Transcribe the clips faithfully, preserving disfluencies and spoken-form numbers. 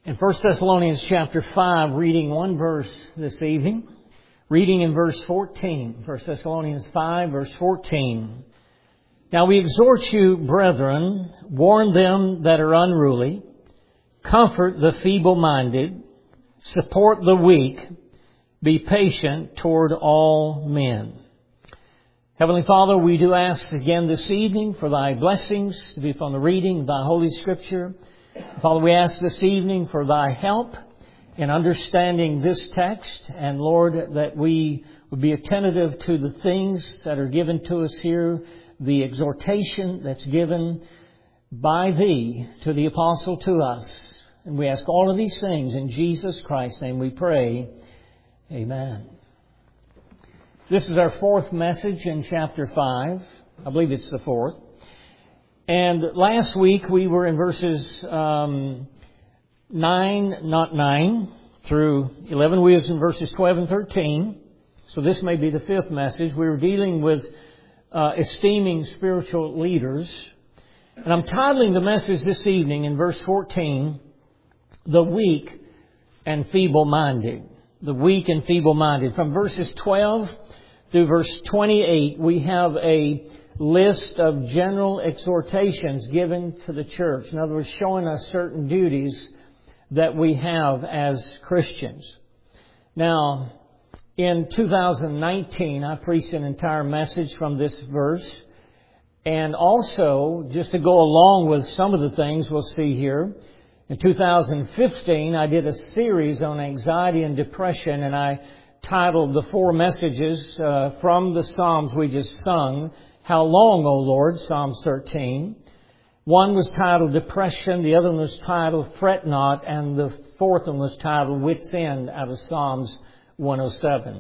In First Thessalonians chapter five, reading one verse this evening, reading in verse fourteen. First Thessalonians five, verse fourteen. Now we exhort you, brethren, warn them that are unruly, comfort the feeble-minded, support the weak, be patient toward all men. Heavenly Father, we do ask again this evening for Thy blessings to be upon the reading of Thy Holy Scripture. Father, we ask this evening for Thy help in understanding this text. And Lord, that we would be attentive to the things that are given to us here, the exhortation that's given by Thee to the Apostle to us. And we ask all of these things in Jesus Christ's name we pray. Amen. This is our fourth message in chapter five. I believe it's the fourth. And last week we were in verses um, nine, not nine, through eleven. We was in verses twelve and thirteen. So this may be the fifth message. We were dealing with uh, esteeming spiritual leaders. And I'm titling the message this evening in verse fourteen, The Weak and Feeble-Minded. The weak and feeble-minded. From verses twelve through verse twenty-eight, we have a list of general exhortations given to the church. In other words, showing us certain duties that we have as Christians. Now, in two thousand nineteen, I preached an entire message from this verse. And also, just to go along with some of the things we'll see here, in two thousand fifteen, I did a series on anxiety and depression, and I titled the four messages uh, from the Psalms we just sung, How Long, O Lord, Psalms thirteen. One was titled Depression, the other one was titled Fret Not, and the fourth one was titled Wit's End out of Psalms one oh seven.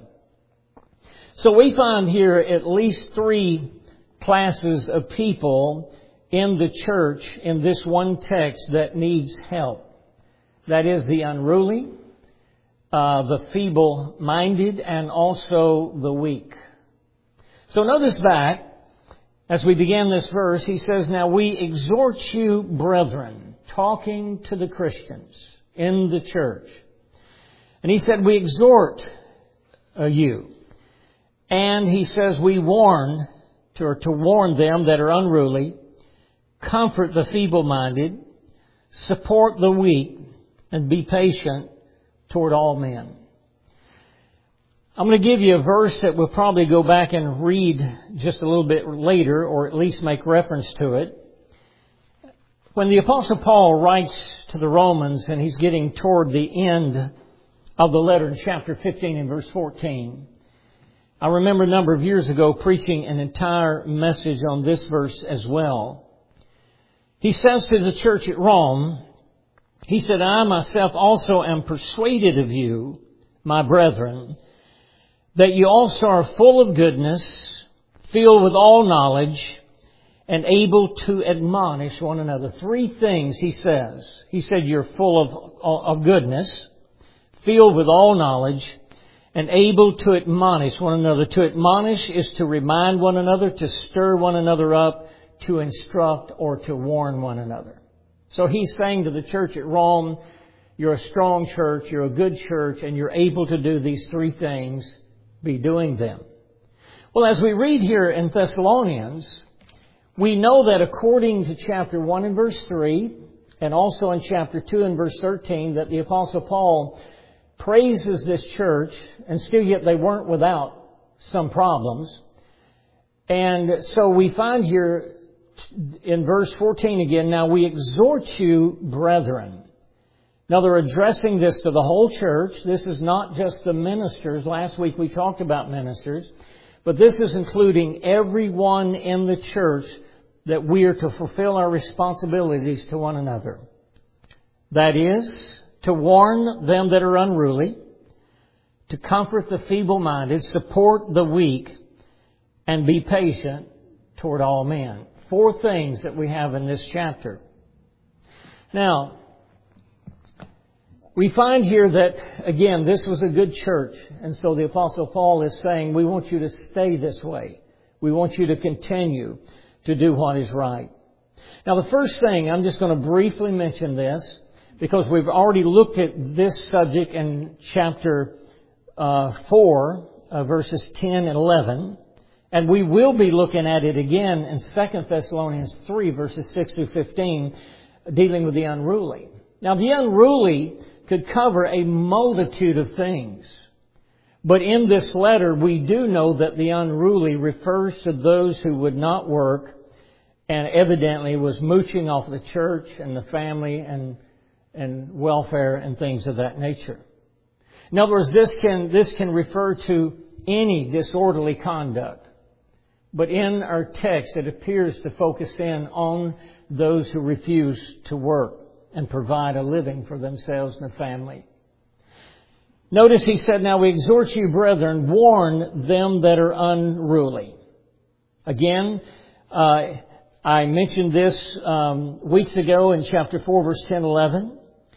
So we find here at least three classes of people in the church in this one text that needs help. That is the unruly, uh, the feeble-minded, and also the weak. So notice back, as we begin this verse, he says, Now we exhort you, brethren, talking to the Christians in the church. And he said, we exhort uh, you. And he says, we warn, to, or to warn them that are unruly, comfort the feeble-minded, support the weak, and be patient toward all men. I'm going to give you a verse that we'll probably go back and read just a little bit later, or at least make reference to it. When the Apostle Paul writes to the Romans, and he's getting toward the end of the letter in chapter fifteen and verse fourteen, I remember a number of years ago preaching an entire message on this verse as well. He says to the church at Rome, he said, I myself also am persuaded of you, my brethren, that you also are full of goodness, filled with all knowledge, and able to admonish one another. Three things he says. He said you're full of, of goodness, filled with all knowledge, and able to admonish one another. To admonish is to remind one another, to stir one another up, to instruct or to warn one another. So he's saying to the church at Rome, you're a strong church, you're a good church, and you're able to do these three things. Be doing them. Well, as we read here in Thessalonians, we know that according to chapter one and verse three, and also in chapter two and verse thirteen, that the Apostle Paul praises this church, and still yet they weren't without some problems. And so we find here in verse fourteen again, now we exhort you, brethren. Now they're addressing this to the whole church. This is not just the ministers. Last week we talked about ministers. But this is including everyone in the church, that we are to fulfill our responsibilities to one another. That is, to warn them that are unruly, to comfort the feeble-minded, support the weak, and be patient toward all men. Four things that we have in this chapter. Now, we find here that, again, this was a good church. And so the Apostle Paul is saying, we want you to stay this way. We want you to continue to do what is right. Now, the first thing, I'm just going to briefly mention this. because we've already looked at this subject in chapter uh, four, uh, verses ten and eleven. And we will be looking at it again in Second Thessalonians three, verses six through fifteen, dealing with the unruly. Now, the unruly could cover a multitude of things. But in this letter, we do know that the unruly refers to those who would not work and evidently was mooching off the church and the family and, and welfare and things of that nature. In other words, this can, this can refer to any disorderly conduct. But in our text, it appears to focus in on those who refuse to work and provide a living for themselves and their family. Notice he said, "Now we exhort you, brethren, warn them that are unruly." Again, uh, I mentioned this um, weeks ago in chapter four, verse ten, eleven.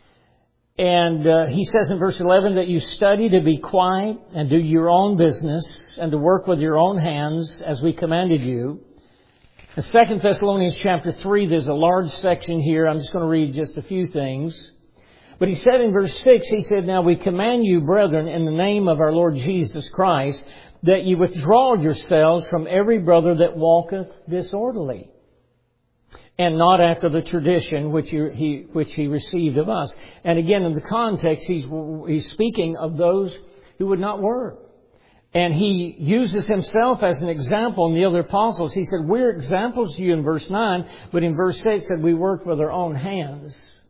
And uh, he says in verse eleven that you study to be quiet and do your own business and to work with your own hands as we commanded you. In Second Thessalonians chapter three, there's a large section here. I'm just going to read just a few things. But he said in verse six, he said, "Now we command you, brethren, in the name of our Lord Jesus Christ, that you withdraw yourselves from every brother that walketh disorderly, and not after the tradition which he, which he received of us." And again, in the context, he's, he's speaking of those who would not work. And he uses himself as an example in the other apostles. He said, "We're examples to you" in verse nine, but in verse eight said, "We worked with our own hands."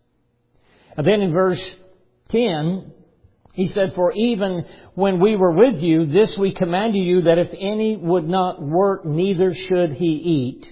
And then in verse ten, he said, "For even when we were with you, this we commanded you, that if any would not work, neither should he eat."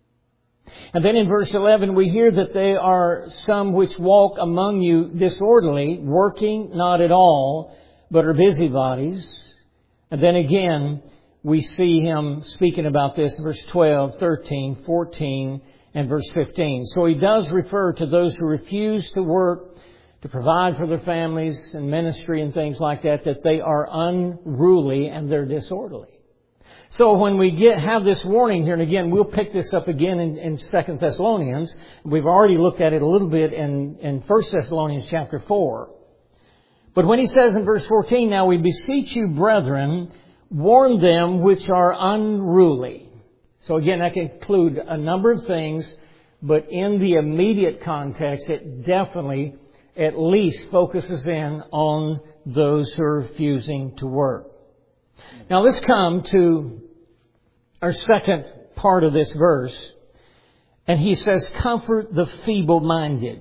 And then in verse eleven, we hear that there are some which walk among you disorderly, working not at all, but are busybodies. And then again, we see him speaking about this in verse twelve, thirteen, fourteen, and verse fifteen. So he does refer to those who refuse to work, to provide for their families and ministry and things like that, that they are unruly and they're disorderly. So when we get have this warning here, and again, we'll pick this up again in, in Second Thessalonians. We've already looked at it a little bit in, in First Thessalonians chapter four. But when he says in verse fourteen, "Now we beseech you, brethren, warn them which are unruly." So again, that can include a number of things, but in the immediate context, it definitely at least focuses in on those who are refusing to work. Now let's come to our second part of this verse. And he says, "Comfort the feeble-minded."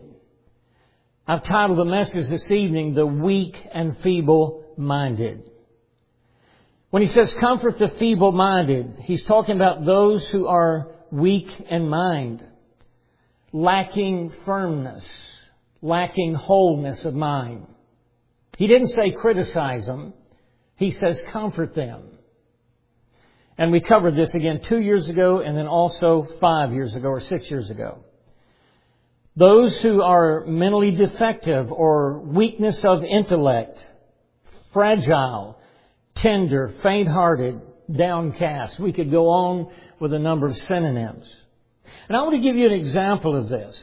I've titled the message this evening, "The Weak and Feeble-Minded." When he says comfort the feeble-minded, he's talking about those who are weak in mind, lacking firmness, lacking wholeness of mind. He didn't say criticize them. He says comfort them. And we covered this again two years ago and then also five years ago or six years ago. Those who are mentally defective or weakness of intellect, fragile, tender, faint-hearted, downcast. We could go on with a number of synonyms. And I want to give you an example of this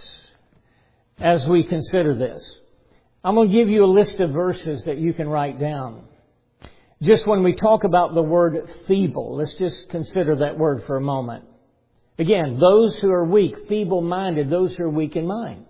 as we consider this. I'm going to give you a list of verses that you can write down. Just when we talk about the word feeble, let's just consider that word for a moment. Again, those who are weak, feeble-minded, those who are weak in mind.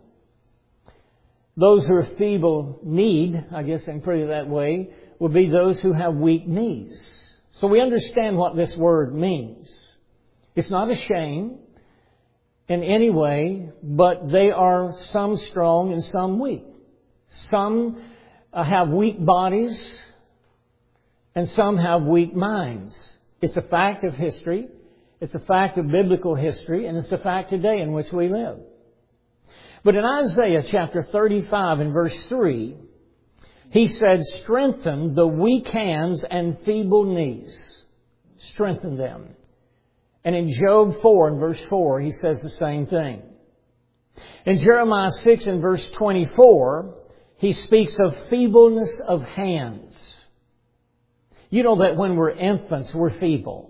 Those who are feeble-kneed, I guess I can put it that way, would be those who have weak knees. So we understand what this word means. It's not a shame in any way, but they are some strong and some weak. Some uh, have weak bodies and some have weak minds. It's a fact of history. It's a fact of biblical history, and it's a fact today in which we live. But in Isaiah chapter thirty-five and verse three, he said, "Strengthen the weak hands and feeble knees." Strengthen them. And in Job four and verse four, he says the same thing. In Jeremiah six and verse twenty-four, he speaks of feebleness of hands. You know that when we're infants, we're feeble.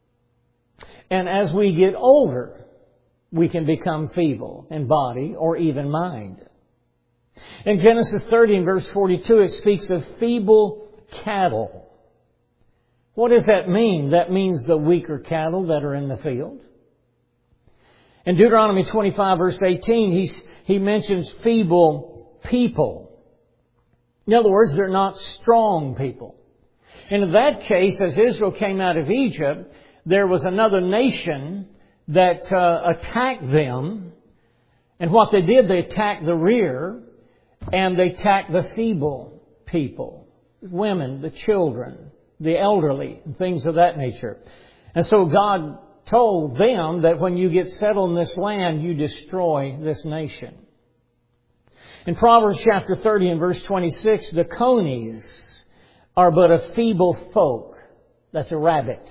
And as we get older, we can become feeble in body or even mind. In Genesis thirty and verse forty-two, it speaks of feeble cattle. What does that mean? That means the weaker cattle that are in the field. In Deuteronomy twenty-five verse eighteen, he's, he mentions feeble people. In other words, they're not strong people. And in that case, as Israel came out of Egypt, there was another nation that uh, attacked them. And what they did, they attacked the rear and they attacked the feeble people, women, the children, the elderly, and things of that nature. And so God told them that when you get settled in this land, you destroy this nation. In Proverbs chapter thirty and verse twenty-six, the conies are but a feeble folk. That's a rabbit.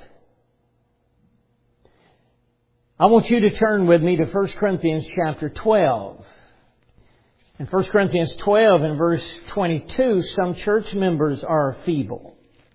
I want you to turn with me to First Corinthians chapter twelve. In First Corinthians twelve and verse twenty-two, some church members are feeble.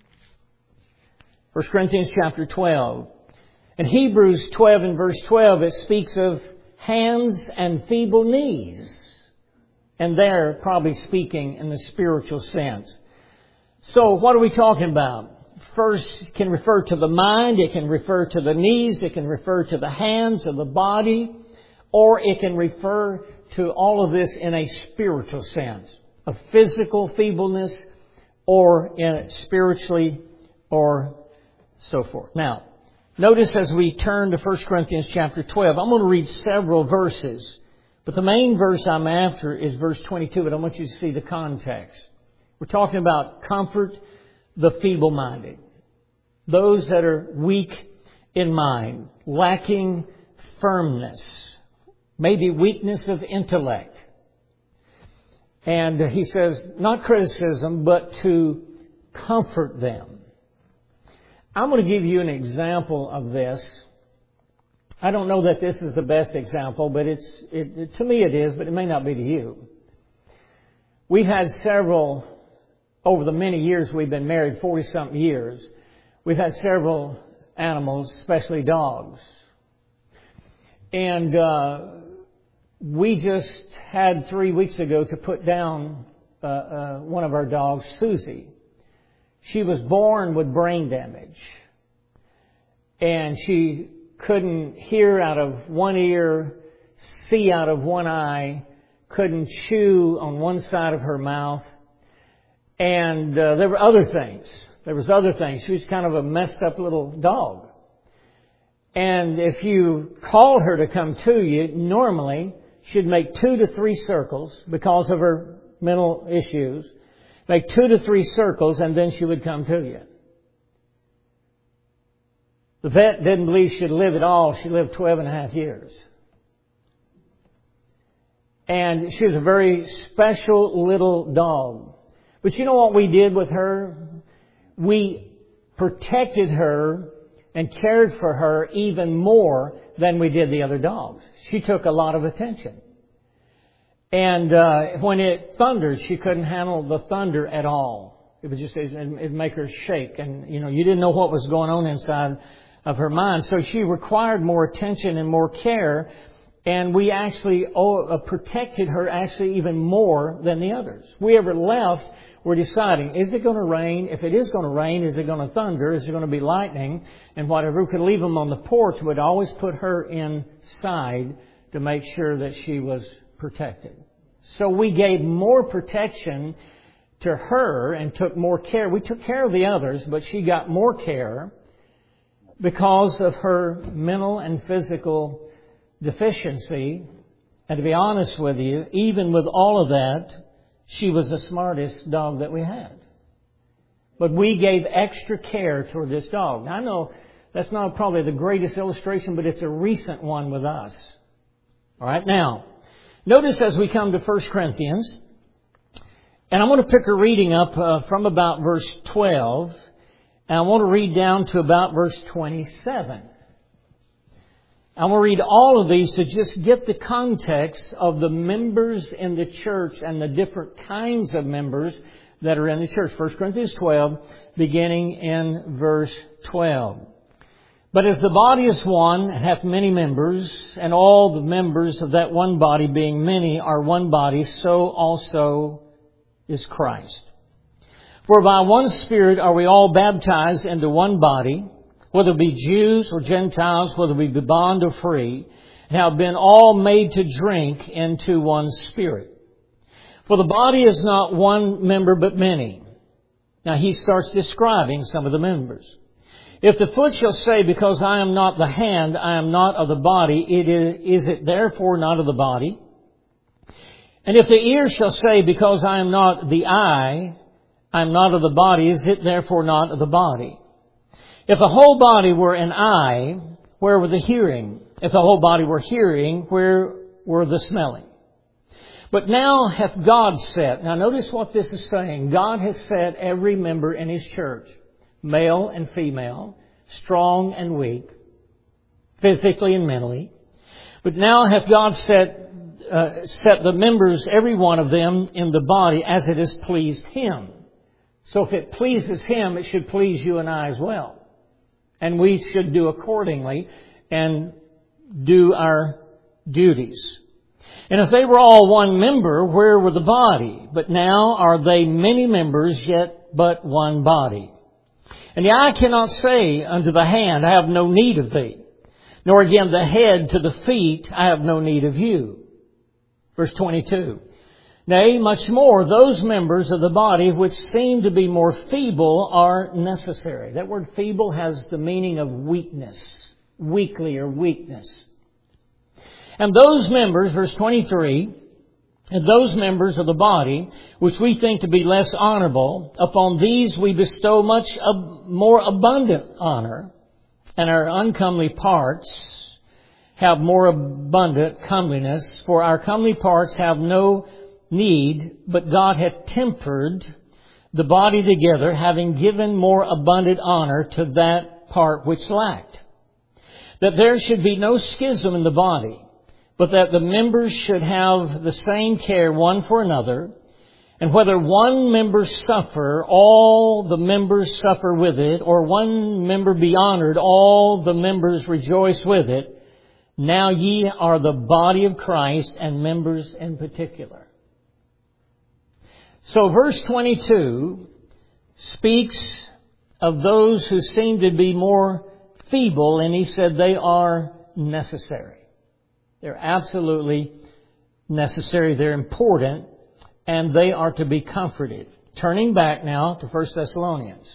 First Corinthians chapter twelve. In Hebrews twelve and verse twelve, it speaks of hands and feeble knees. And they're probably speaking in the spiritual sense. So what are we talking about? First, it can refer to the mind, it can refer to the knees, it can refer to the hands of the body, or it can refer to all of this in a spiritual sense, of physical feebleness, or in spiritually, or so forth. Now, notice as we turn to First Corinthians chapter twelve, I'm going to read several verses, but the main verse I'm after is verse twenty-two, but I want you to see the context. We're talking about comfort the feeble-minded, those that are weak in mind, lacking firmness, maybe weakness of intellect. And he says, not criticism, but to comfort them. I'm going to give you an example of this. I don't know that this is the best example, but it's it, it, to me it is, but it may not be to you. We've had several, over the many years we've been married, forty-something years, we've had several animals, especially dogs. And uh, we just had three weeks ago to put down uh, uh, one of our dogs, Susie. She was born with brain damage. And she couldn't hear out of one ear, see out of one eye, couldn't chew on one side of her mouth. And uh, there were other things. There was other things. She was kind of a messed up little dog. And if you called her to come to you, normally she'd make two to three circles because of her mental issues. Make two to three circles and then she would come to you. The vet didn't believe she'd live at all. She lived twelve and a half years. And she was a very special little dog. But you know what we did with her? We protected her and cared for her even more than we did the other dogs. She took a lot of attention. And uh, when it thundered, she couldn't handle the thunder at all. It would just it'd make her shake. And, you know, you didn't know what was going on inside of her mind. So she required more attention and more care. And we actually oh, protected her actually even more than the others. If we ever left, we're deciding, is it going to rain? If it is going to rain, is it going to thunder? Is it going to be lightning? And whatever, we could leave them on the porch. We'd always put her inside to make sure that she was protected. So we gave more protection to her and took more care. We took care of the others, but she got more care because of her mental and physical deficiency. And to be honest with you, even with all of that, she was the smartest dog that we had. But we gave extra care toward this dog. Now, I know that's not probably the greatest illustration, but it's a recent one with us. All right, now, notice as we come to First Corinthians, and I'm going to pick a reading up uh, from about verse twelve, and I want to read down to about verse twenty-seven. I'm going to read all of these to just get the context of the members in the church and the different kinds of members that are in the church. First Corinthians twelve, beginning in verse twelve. But as the body is one, and hath many members, and all the members of that one body, being many, are one body, so also is Christ. For by one Spirit are we all baptized into one body, whether it be Jews or Gentiles, whether we be bond or free, and have been all made to drink into one Spirit. For the body is not one member but many. Now he starts describing some of the members. If the foot shall say, because I am not the hand, I am not of the body, it is, is it therefore not of the body? And if the ear shall say, because I am not the eye, I am not of the body, is it therefore not of the body? If the whole body were an eye, where were the hearing? If the whole body were hearing, where were the smelling? But now hath God set, now notice what this is saying, God has set every member in His church, male and female, strong and weak, physically and mentally. But now hath God set, uh, set the members, every one of them, in the body as it has pleased Him. So if it pleases Him, it should please you and I as well. And we should do accordingly and do our duties. And if they were all one member, where were the body? But now are they many members, yet but one body. And the eye cannot say unto the hand, I have no need of thee. Nor again the head to the feet, I have no need of you. Verse twenty-two. Nay, much more, those members of the body which seem to be more feeble are necessary. That word feeble has the meaning of weakness, weakly or weakness. And those members, verse twenty-three, and those members of the body, which we think to be less honorable, upon these we bestow much ab- more abundant honor, and our uncomely parts have more abundant comeliness, for our comely parts have no need, but God hath tempered the body together, having given more abundant honor to that part which lacked, that there should be no schism in the body, but that the members should have the same care one for another. And whether one member suffer, all the members suffer with it, or one member be honored, all the members rejoice with it. Now ye are the body of Christ, and members in particular. So verse twenty-two speaks of those who seem to be more feeble, and he said they are necessary. They're absolutely necessary. They're important, and they are to be comforted. Turning back now to First Thessalonians.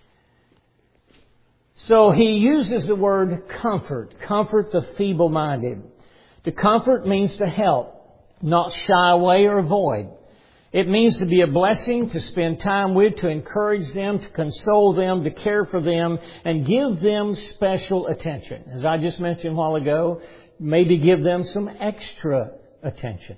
So he uses the word comfort. Comfort the feeble-minded. To comfort means to help, not shy away or avoid. It means to be a blessing, to spend time with, to encourage them, to console them, to care for them, and give them special attention. As I just mentioned a while ago, maybe give them some extra attention.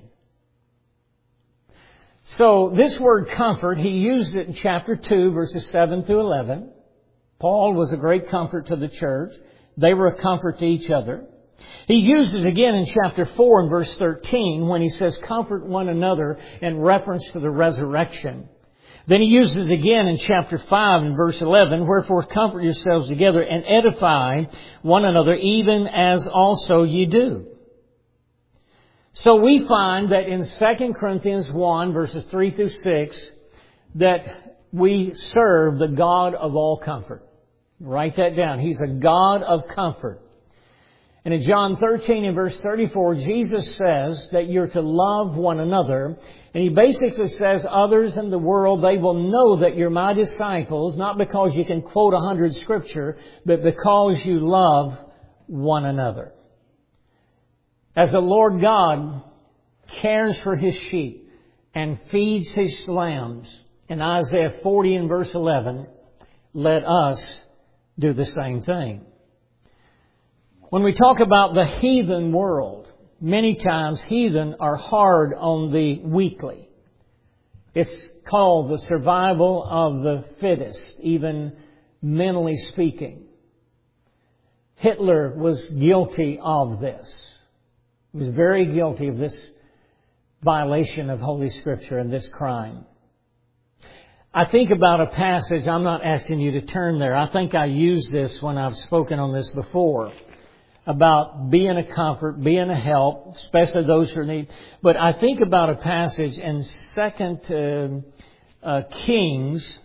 So this word comfort, he used it in chapter two, verses seven through eleven. Paul was a great comfort to the church. They were a comfort to each other. He used it again in chapter four and verse thirteen when he says, comfort one another in reference to the resurrection. Then he uses it again in chapter five and verse eleven, wherefore comfort yourselves together and edify one another, even as also ye do. So we find that in Second Corinthians one, verses three through six, that we serve the God of all comfort. Write that down. He's a God of comfort. And in John thirteen and verse thirty-four, Jesus says that you're to love one another. And he basically says others in the world, they will know that you're my disciples, not because you can quote a hundred scripture, but because you love one another. As the Lord God cares for His sheep and feeds His lambs, in Isaiah forty and verse eleven, let us do the same thing. When we talk about the heathen world, many times heathen are hard on the weakly. It's called the survival of the fittest, even mentally speaking. Hitler was guilty of this. He was very guilty of this violation of Holy Scripture and this crime. I think about a passage. I'm not asking you to turn there. I think I used this when I've spoken on this before, about being a comfort, being a help, especially those who need. But I think about a passage in Second uh, uh, Kings,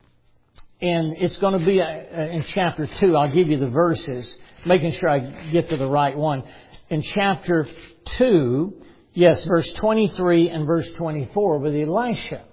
and it's going to be uh, in chapter two. I'll give you the verses, making sure I get to the right one. In chapter two, yes, verse twenty-three and verse twenty-four with Elisha.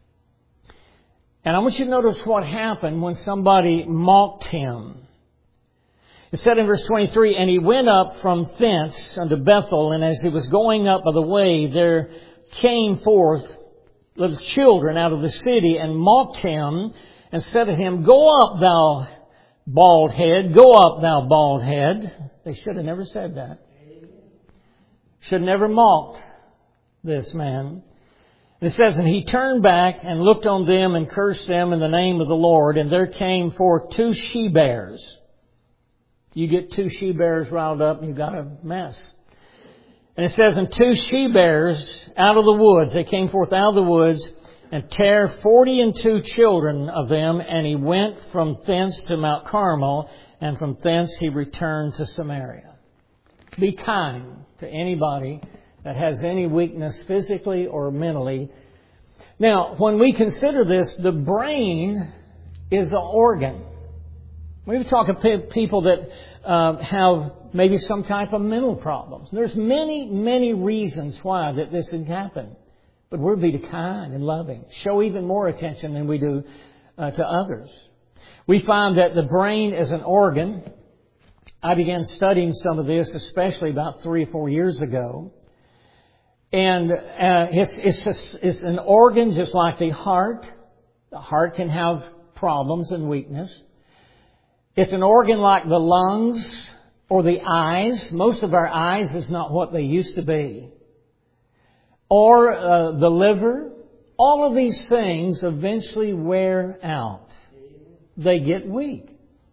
And I want you to notice what happened when somebody mocked him. It said in verse twenty-three, and he went up from thence unto Bethel, and as he was going up by the way, there came forth little children out of the city, and mocked him, and said to him, Go up, thou bald head, go up, thou bald head. They should have never said that. Should have never mocked this man. It says, and he turned back and looked on them and cursed them in the name of the Lord, and there came forth two she-bears. You get two she-bears riled up and you've got a mess. And it says, and two she-bears out of the woods, they came forth out of the woods, and tare forty and two children of them, and he went from thence to Mount Carmel, and from thence he returned to Samaria. Be kind to anybody that has any weakness physically or mentally. Now, when we consider this, the brain is an organ. We talk of people that uh, have maybe some type of mental problems. There's many, many reasons why that this can happen. But we're to be kind and loving. Show even more attention than we do uh, to others. We find that the brain is an organ. I began studying some of this, especially about three or four years ago. And uh, it's, it's, just, it's an organ just like the heart. The heart can have problems and weakness. It's an organ like the lungs or the eyes. Most of our eyes is not what they used to be. Or uh, the liver. All of these things eventually wear out. They get weak.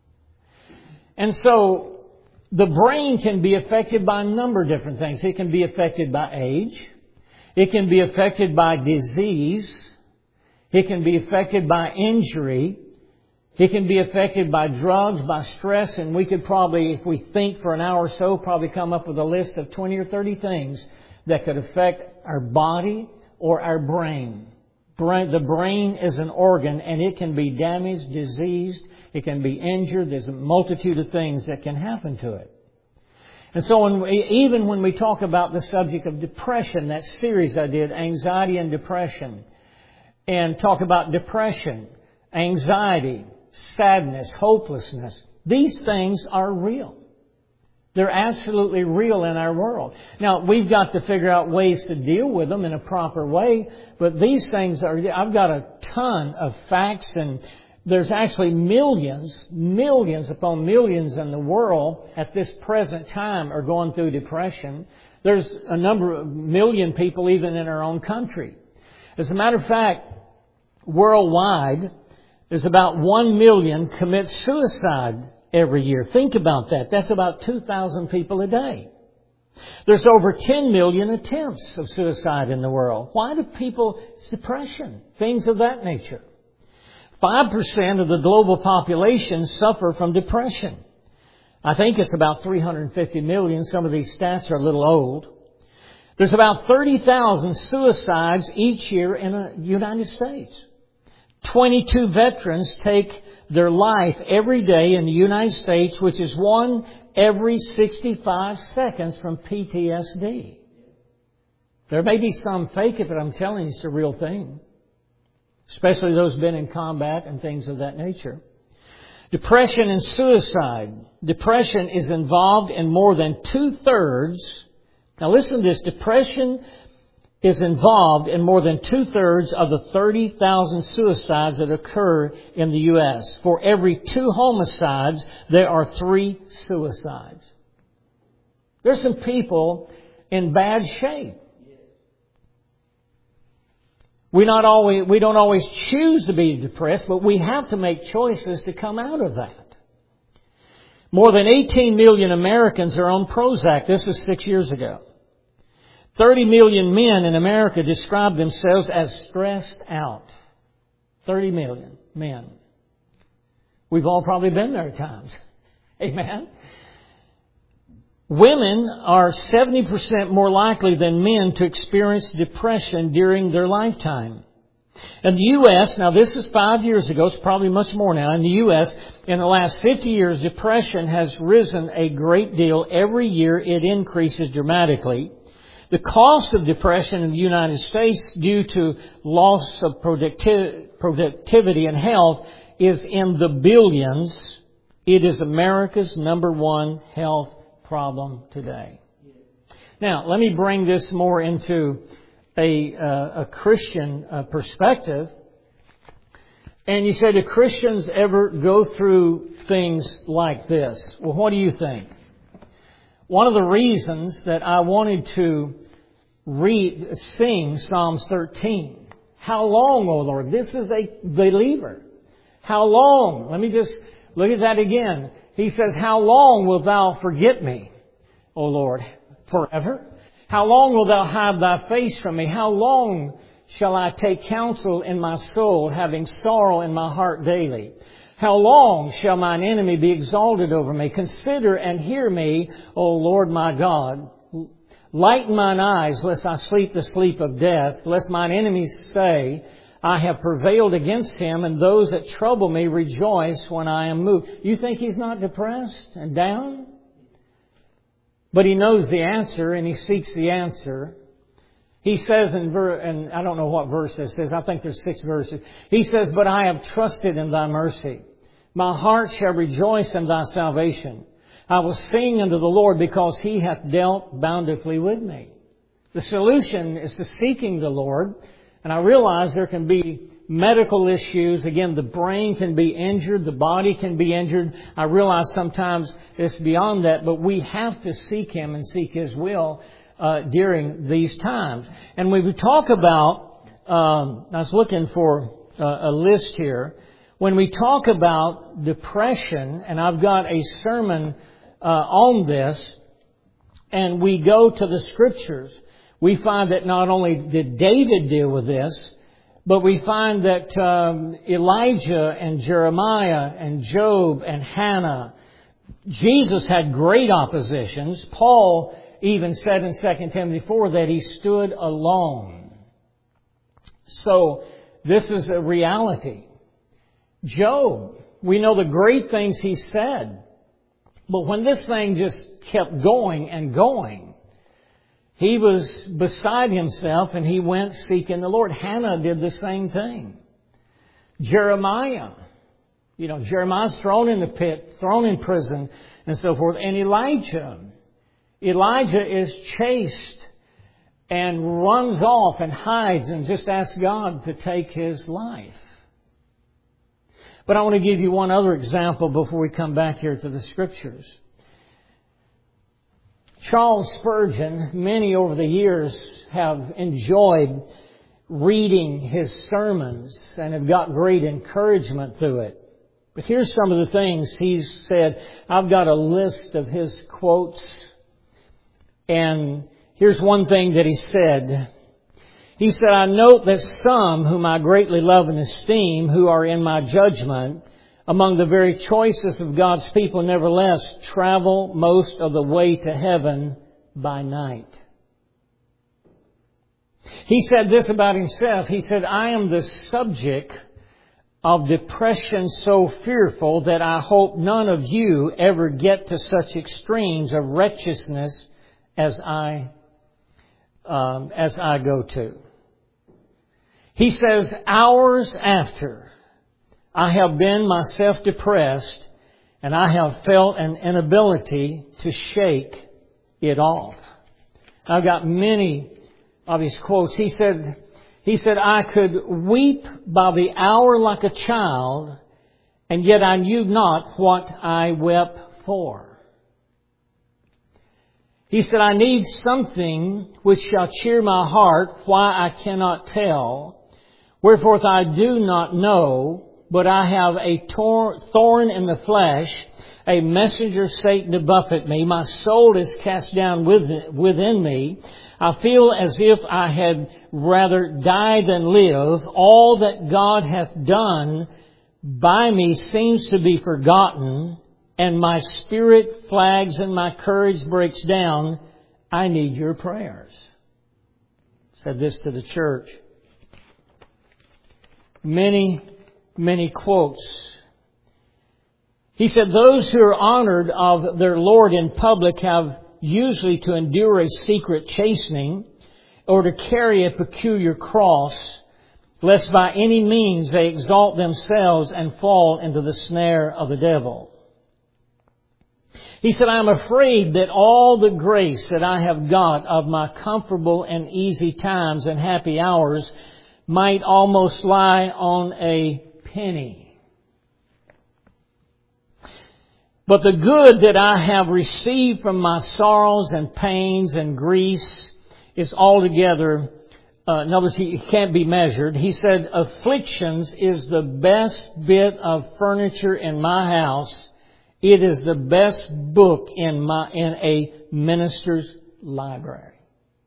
And so the brain can be affected by a number of different things. It can be affected by age. It can be affected by disease. It can be affected by injury. It can be affected by drugs, by stress. And we could probably, if we think for an hour or so, probably come up with a list of twenty or thirty things that could affect our body or our brain. Brain, the brain is an organ, and it can be damaged, diseased. It can be injured. There's a multitude of things that can happen to it. And so when we, even when we talk about the subject of depression, that series I did, Anxiety and Depression, and talk about depression, anxiety, sadness, hopelessness, these things are real. They're absolutely real in our world. Now, we've got to figure out ways to deal with them in a proper way, but these things are, I've got a ton of facts, and there's actually millions, millions upon millions in the world at this present time are going through depression. There's a number of million people even in our own country. As a matter of fact, worldwide, there's about one million commit suicide every year. Think about that. That's about two thousand people a day. There's over ten million attempts of suicide in the world. Why do people, it's depression, things of that nature. five percent of the global population suffer from depression. I think it's about three hundred fifty million. Some of these stats are a little old. There's about thirty thousand suicides each year in the United States. twenty-two veterans take their life every day in the United States, which is one every sixty-five seconds from P T S D. There may be some fake it, but I'm telling you it's a real thing. Especially those been in combat and things of that nature. Depression and suicide. Depression is involved in more than two-thirds. Now listen to this. Depression is involved in more than two-thirds of the thirty thousand suicides that occur in the U S. For every two homicides, there are three suicides. There's some people in bad shape. We not always, we don't always choose to be depressed, but we have to make choices to come out of that. More than eighteen million Americans are on Prozac. This is six years ago. thirty million men in America describe themselves as stressed out. thirty million men. We've all probably been there at times. Amen. Women are seventy percent more likely than men to experience depression during their lifetime. In the U S, now this is five years ago, it's probably much more now. In the U S, in the last fifty years, depression has risen a great deal. Every year it increases dramatically. The cost of depression in the United States due to loss of producti- productivity and health is in the billions. It is America's number one health problem today. Now, let me bring this more into a, uh, a Christian uh, perspective. And you say, do Christians ever go through things like this? Well, what do you think? One of the reasons that I wanted to read, sing Psalms thirteen. How long, O Lord? This is a believer. How long? Let me just look at that again. He says, how long wilt thou forget me, O Lord? Forever? How long wilt thou hide thy face from me? How long shall I take counsel in my soul, having sorrow in my heart daily? How long shall mine enemy be exalted over me? Consider and hear me, O Lord my God. Lighten mine eyes, lest I sleep the sleep of death, lest mine enemies say, I have prevailed against him, and those that trouble me rejoice when I am moved. You think he's not depressed and down? But he knows the answer, and he seeks the answer. He says in, ver- and I don't know what verse this is. I think there's six verses. He says, but I have trusted in thy mercy. My heart shall rejoice in thy salvation. I will sing unto the Lord because he hath dealt bountifully with me. The solution is to seeking the Lord. And I realize there can be medical issues. Again, the brain can be injured. The body can be injured. I realize sometimes it's beyond that. But we have to seek him and seek his will uh, during these times. And when we talk about, um, I was looking for uh, a list here. When we talk about depression, and I've got a sermon uh, on this, and we go to the Scriptures, we find that not only did David deal with this, but we find that um, Elijah and Jeremiah and Job and Hannah, Jesus had great oppositions. Paul even said in Second Timothy four that he stood alone. So this is a reality. Job, we know the great things he said. But when this thing just kept going and going, he was beside himself and he went seeking the Lord. Hannah did the same thing. Jeremiah, you know, Jeremiah's thrown in the pit, thrown in prison and so forth. And Elijah, Elijah is chased and runs off and hides and just asks God to take his life. But I want to give you one other example before we come back here to the Scriptures. Charles Spurgeon, many over the years have enjoyed reading his sermons and have got great encouragement through it. But here's some of the things he's said. I've got a list of his quotes. And here's one thing that he said. He said, I note that some whom I greatly love and esteem, who are in my judgment, among the very choicest of God's people, nevertheless travel most of the way to heaven by night. He said this about himself. He said, I am the subject of depression so fearful that I hope none of you ever get to such extremes of wretchedness as I um, as I go to. He says, hours after I have been myself depressed, and I have felt an inability to shake it off. I've got many of his quotes. He said, he said, I could weep by the hour like a child, and yet I knew not what I wept for. He said, I need something which shall cheer my heart, why I cannot tell. Wherefore I do not know, but I have a tor- thorn in the flesh, a messenger of Satan to buffet me. My soul is cast down within me. I feel as if I had rather die than live. All that God hath done by me seems to be forgotten, and my spirit flags and my courage breaks down. I need your prayers. Said this to the church. Many, many quotes. He said, those who are honored of their Lord in public have usually to endure a secret chastening or to carry a peculiar cross, lest by any means they exalt themselves and fall into the snare of the devil. He said, I am afraid that all the grace that I have got of my comfortable and easy times and happy hours might almost lie on a penny. But the good that I have received from my sorrows and pains and griefs is altogether, uh, in other words, it can't be measured. He said, afflictions is the best bit of furniture in my house. It is the best book in my in a minister's library.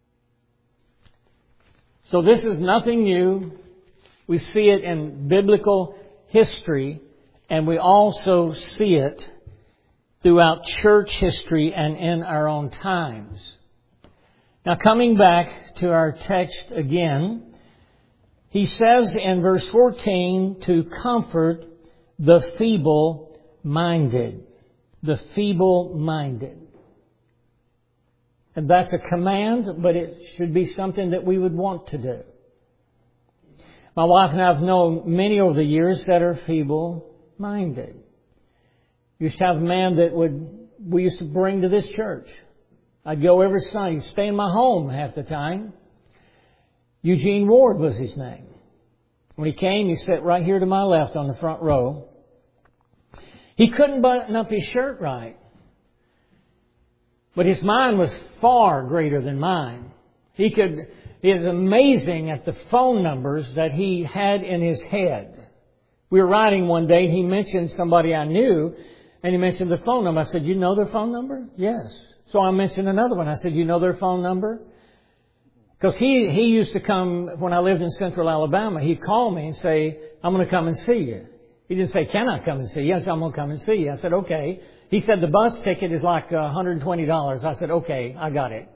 So this is nothing new. We see it in biblical history, and we also see it throughout church history and in our own times. Now, coming back to our text again, he says in verse fourteen to comfort the feeble-minded. The feeble-minded. And that's a command, but it should be something that we would want to do. My wife and I have known many over the years that are feeble-minded. Used to have a man that would we used to bring to this church. I'd go every Sunday. He'd stay in my home half the time. Eugene Ward was his name. When he came, he sat right here to my left on the front row. He couldn't button up his shirt right. But his mind was far greater than mine. He could, it is amazing at the phone numbers that he had in his head. We were riding one day and he mentioned somebody I knew. And he mentioned the phone number. I said, you know their phone number? Yes. So I mentioned another one. I said, you know their phone number? Because he, he used to come, when I lived in Central Alabama, he'd call me and say, I'm going to come and see you. He didn't say, can I come and see you? Yes, I'm going to come and see you. I said, okay. He said, the bus ticket is like one hundred twenty dollars. I said, okay, I got it.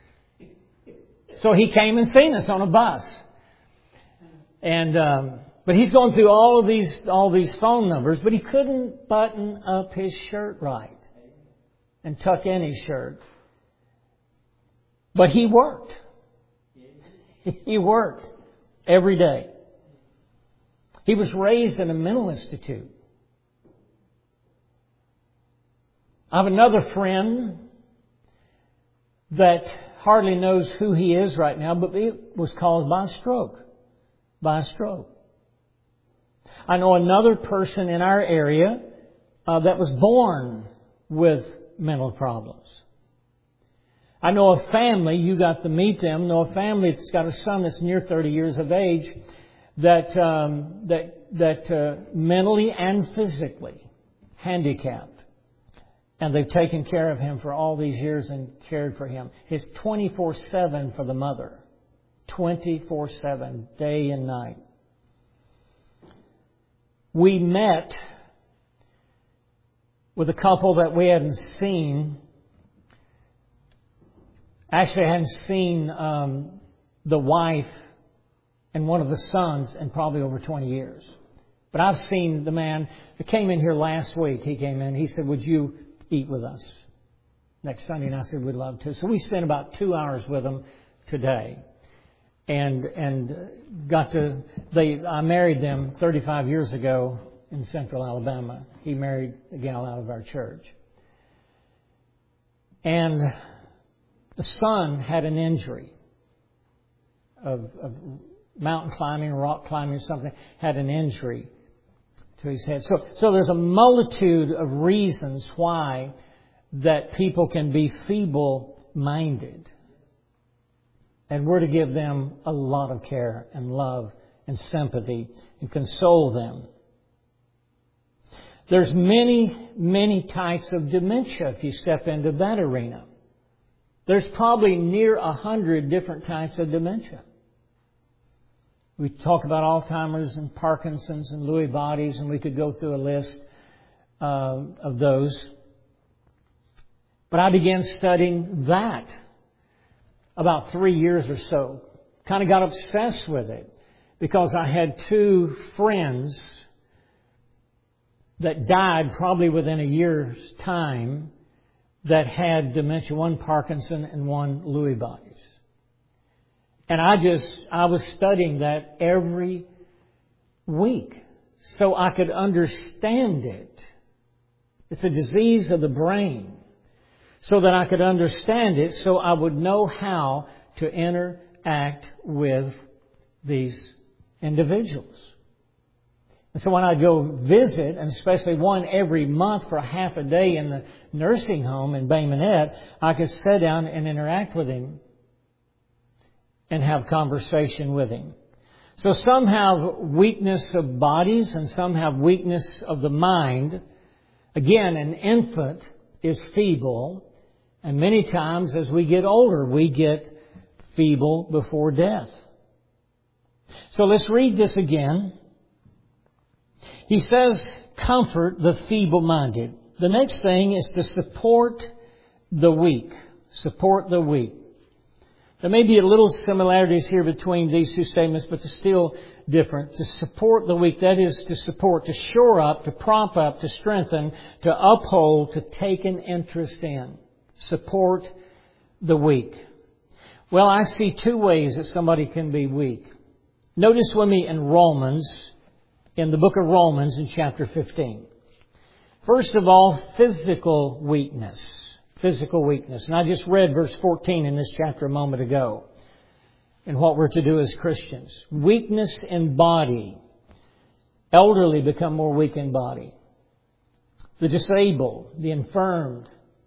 So he came and seen us on a bus. And, um, But he's going through all of these all these phone numbers, but he couldn't button up his shirt right and tuck in his shirt. But he worked. He worked every day. He was raised in a mental institute. I have another friend that hardly knows who he is right now, but it was caused by a stroke. By a stroke. I know another person in our area uh, that was born with mental problems. I know a family, you got to meet them, know a family that's got a son that's near thirty years of age that um, that that uh, mentally and physically handicapped. And they've taken care of him for all these years and cared for him. It's twenty-four seven for the mother. twenty-four seven, day and night. We met with a couple that we hadn't seen. Actually, I hadn't seen um, the wife and one of the sons in probably over twenty years. But I've seen the man that came in here last week. He came in. He said, would you eat with us next Sunday? And I said, we'd love to. So we spent about two hours with him today. And and got to, they I married them thirty-five years ago in Central Alabama. He married a gal out of our church. And the son had an injury of, of mountain climbing, rock climbing or something, had an injury to his head. So, so there's a multitude of reasons why that people can be feeble-minded. And we're to give them a lot of care and love and sympathy and console them. There's many, many types of dementia if you step into that arena. There's probably near a hundred different types of dementia. We talk about Alzheimer's and Parkinson's and Lewy bodies, and we could go through a list uh, of those. But I began studying that about three years or so. Kind of got obsessed with it because I had two friends that died probably within a year's time that had dementia, one Parkinson and one Lewy bodies. And I just, I was studying that every week so I could understand it. It's a disease of the brain. So that I could understand it, so I would know how to interact with these individuals. And so when I go visit, and especially one every month for a half a day in the nursing home in Bay Minette, I could sit down and interact with him and have conversation with him. So some have weakness of bodies and some have weakness of the mind. Again, an infant is feeble, and many times as we get older, we get feeble before death. So let's read this again. He says, comfort the feeble-minded. The next thing is to support the weak. Support the weak. There may be a little similarities here between these two statements, but they're still different. To support the weak, that is to support, to shore up, to prop up, to strengthen, to uphold, to take an interest in. Support the weak. Well, I see two ways that somebody can be weak. Notice with me in Romans, in the book of Romans in chapter fifteen. First of all, physical weakness. Physical weakness. And I just read verse fourteen in this chapter a moment ago. And what we're to do as Christians. Weakness in body. Elderly become more weak in body. The disabled, the infirmed.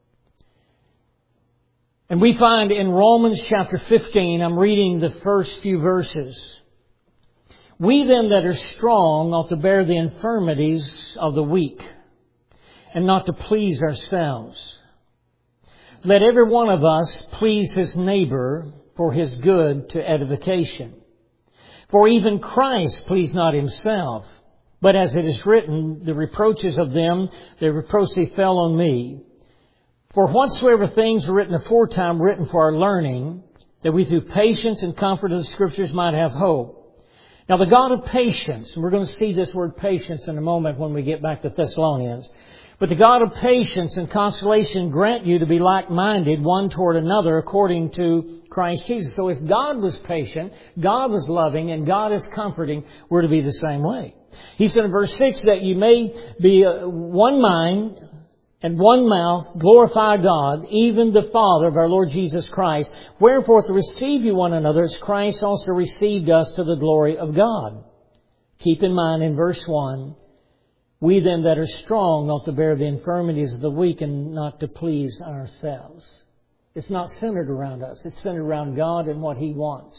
And we find in Romans chapter fifteen, I'm reading the first few verses. We then that are strong ought to bear the infirmities of the weak, and not to please ourselves. Let every one of us please his neighbor for his good to edification. For even Christ pleased not himself, but as it is written, the reproaches of them, their reproach they fell on me. For whatsoever things were written aforetime, written for our learning, that we through patience and comfort of the Scriptures might have hope. Now the God of patience, and we're going to see this word patience in a moment when we get back to Thessalonians, but the God of patience and consolation grant you to be like-minded one toward another according to Christ Jesus. So as God was patient, God was loving, and God is comforting, we're to be the same way. He said in verse six that you may be one mind and one mouth, glorify God, even the Father of our Lord Jesus Christ. Wherefore to receive you one another as Christ also received us to the glory of God. Keep in mind in verse one, we then that are strong ought to bear the infirmities of the weak and not to please ourselves. It's not centered around us. It's centered around God and what He wants.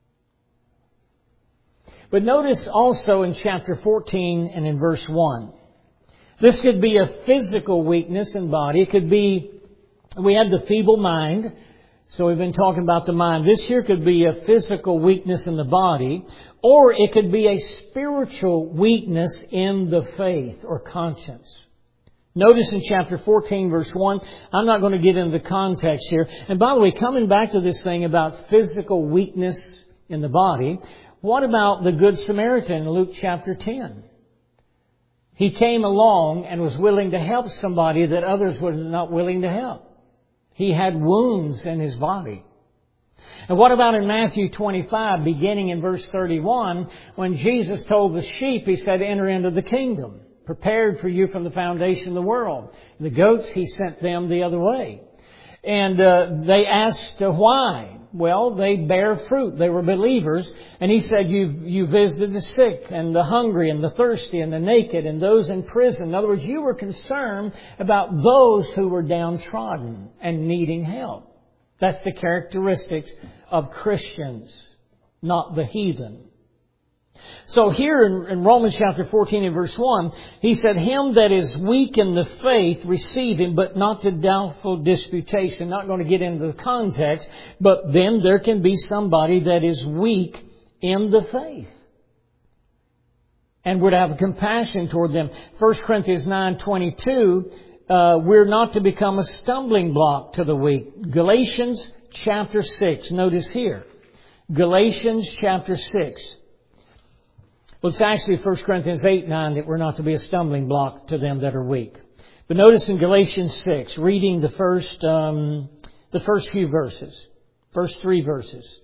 But notice also in chapter fourteen and in verse one. This could be a physical weakness in body. It could be, we had the feeble mind. So we've been talking about the mind. This here could be a physical weakness in the body. Or it could be a spiritual weakness in the faith or conscience. Notice in chapter fourteen, verse one, I'm not going to get into the context here. And by the way, coming back to this thing about physical weakness in the body, what about the Good Samaritan in Luke chapter ten? He came along and was willing to help somebody that others were not willing to help. He had wounds in his body. And what about in Matthew twenty-five, beginning in verse thirty-one, when Jesus told the sheep, He said, enter into the kingdom, prepared for you from the foundation of the world. The goats, He sent them the other way. And uh, they asked uh, why. Well, they bear fruit. They were believers. And He said, you you visited the sick and the hungry and the thirsty and the naked and those in prison. In other words, you were concerned about those who were downtrodden and needing help. That's the characteristics of Christians, not the heathen. So here in, in Romans chapter fourteen and verse one, he said, him that is weak in the faith, receive him, but not to doubtful disputation. Not going to get into the context, but then there can be somebody that is weak in the faith. And we're to have compassion toward them. First Corinthians nine twenty-two, uh, we're not to become a stumbling block to the weak. Galatians chapter six, notice here. Galatians chapter six. Well, it's actually First Corinthians eight nine that we're not to be a stumbling block to them that are weak. But notice in Galatians six, reading the first, um, the first few verses, first three verses.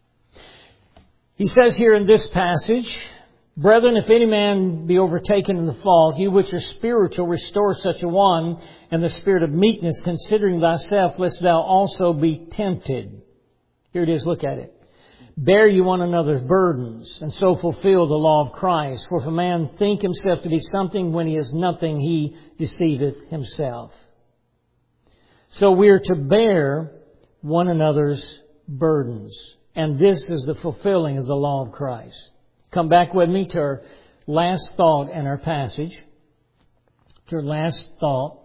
He says here in this passage, brethren, if any man be overtaken in the fault, you which are spiritual, restore such a one, and the spirit of meekness, considering thyself, lest thou also be tempted. Here it is, look at it. Bear you one another's burdens, and so fulfill the law of Christ. For if a man think himself to be something when he is nothing, he deceiveth himself. So we are to bear one another's burdens. And this is the fulfilling of the law of Christ. Come back with me to our last thought in our passage. To our last thought.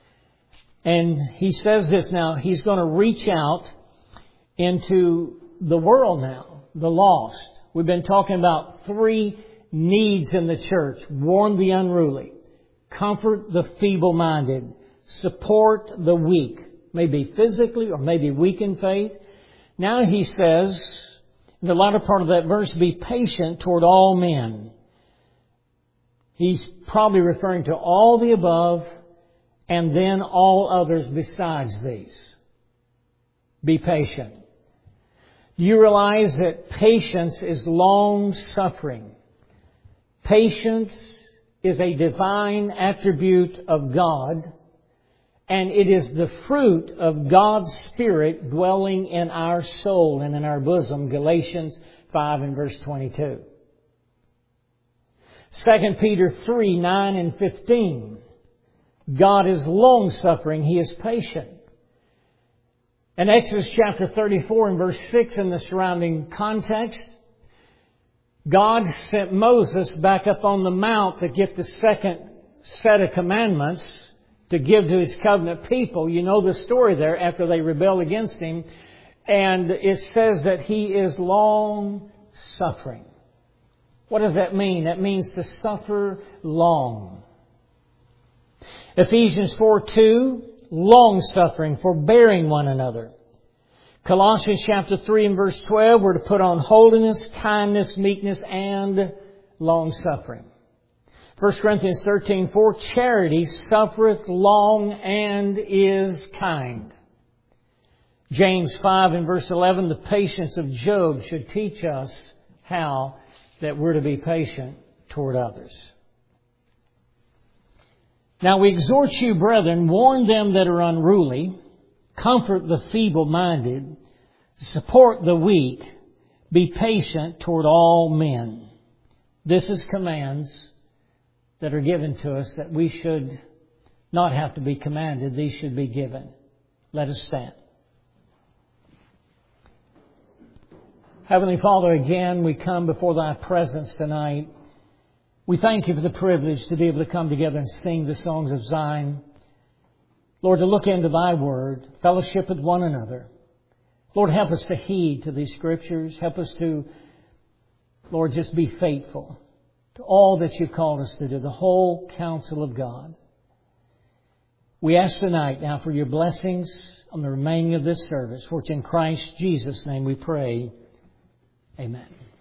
And he says this now, he's going to reach out into the world now, the lost. We've been talking about three needs in the church. Warn the unruly. Comfort the feeble-minded. Support the weak. Maybe physically or maybe weak in faith. Now he says, in the latter part of that verse, be patient toward all men. He's probably referring to all the above and then all others besides these. Be patient. Do you realize that patience is long-suffering? Patience is a divine attribute of God, and it is the fruit of God's Spirit dwelling in our soul and in our bosom. Galatians five and verse twenty-two. Second Peter three, nine and fifteen. God is long-suffering. He is patient. In Exodus chapter thirty-four and verse six in the surrounding context, God sent Moses back up on the mount to get the second set of commandments to give to His covenant people. You know the story there after they rebel against Him. And it says that He is long-suffering. What does that mean? That means to suffer long. Ephesians four two, long-suffering, forbearing one another. Colossians chapter three and verse twelve, we're to put on holiness, kindness, meekness, and long-suffering. First Corinthians thirteen four, charity suffereth long and is kind. James five and verse eleven, the patience of Job should teach us how that we're to be patient toward others. Now we exhort you, brethren, warn them that are unruly, comfort the feeble-minded, support the weak, be patient toward all men. This is commands that are given to us that we should not have to be commanded. These should be given. Let us stand. Heavenly Father, again, we come before Thy presence tonight. We thank You for the privilege to be able to come together and sing the songs of Zion. Lord, to look into Thy Word, fellowship with one another. Lord, help us to heed to these Scriptures. Help us to, Lord, just be faithful to all that You've called us to do, the whole counsel of God. We ask tonight now for Your blessings on the remaining of this service. For it's in Christ Jesus' name we pray. Amen.